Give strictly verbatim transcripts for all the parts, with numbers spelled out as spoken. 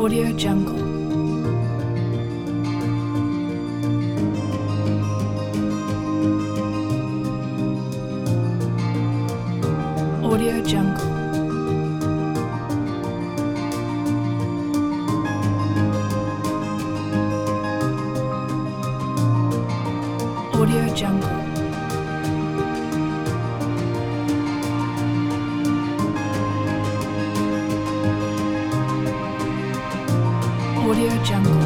Audio Jungle. Audio Jungle. Audio Jungle. Audio Jungle.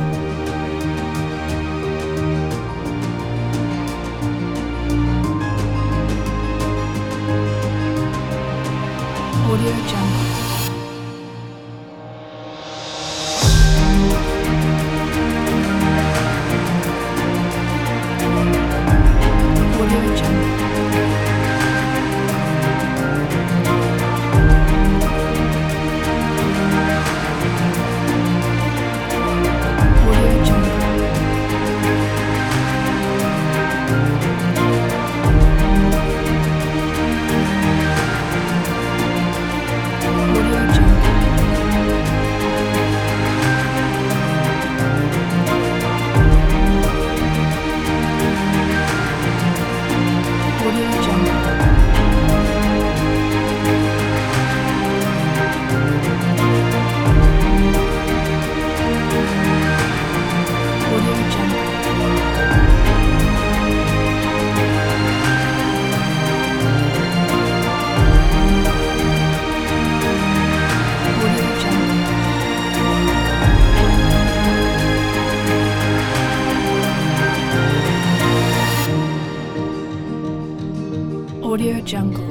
Audio Jungle. Audio Jungle. Audio Jungle. Audio Jungle. Audio Jungle. Audio Jungle. Audio Jungle. Audio Jungle.